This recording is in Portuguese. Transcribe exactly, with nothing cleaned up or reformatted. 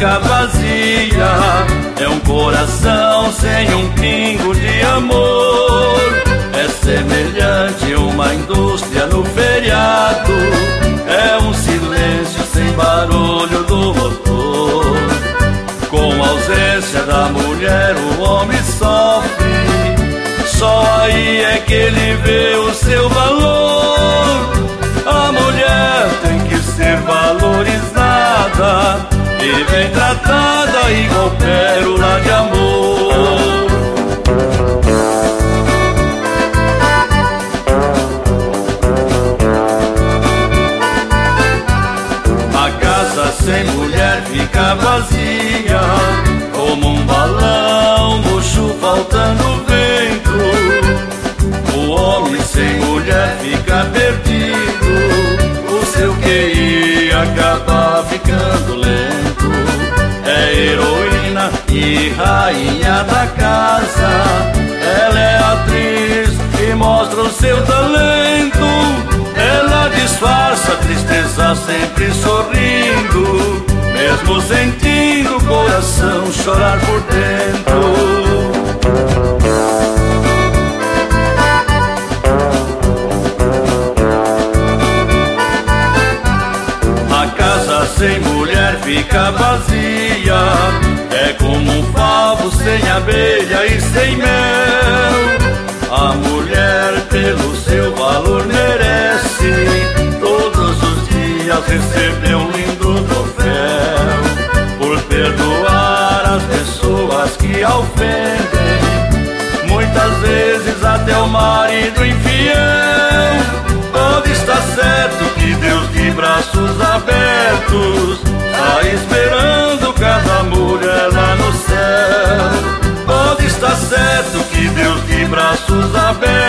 fica vazia. É um coração sem um pingo de amor. É semelhante a uma indústria no feriado. É um silêncio sem barulho do motor. Com a ausência da mulher o homem sofre. Só aí é que ele vê o seu valor. A mulher tem que ser valorizada e bem tratada igual pérola de amor. A casa sem mulher fica vazia, como um balão murcho faltando vento. O homem sem mulher fica perdido, o seu Q I acaba ficando lento. É heroína e rainha da casa, ela é atriz e mostra o seu talento. Ela disfarça a tristeza sempre sorrindo, mesmo sentindo o coração chorar por dentro. Sem mulher fica vazia, é como um favo sem abelha e sem mel. A mulher pelo seu valor merece todos os dias receber um lindo troféu, por perdoar as pessoas que a ofendem, muitas vezes até o marido infiel. Pode estar certo que Deus de braços abertos está esperando cada mulher lá no céu. Pode estar certo que Deus de braços abertos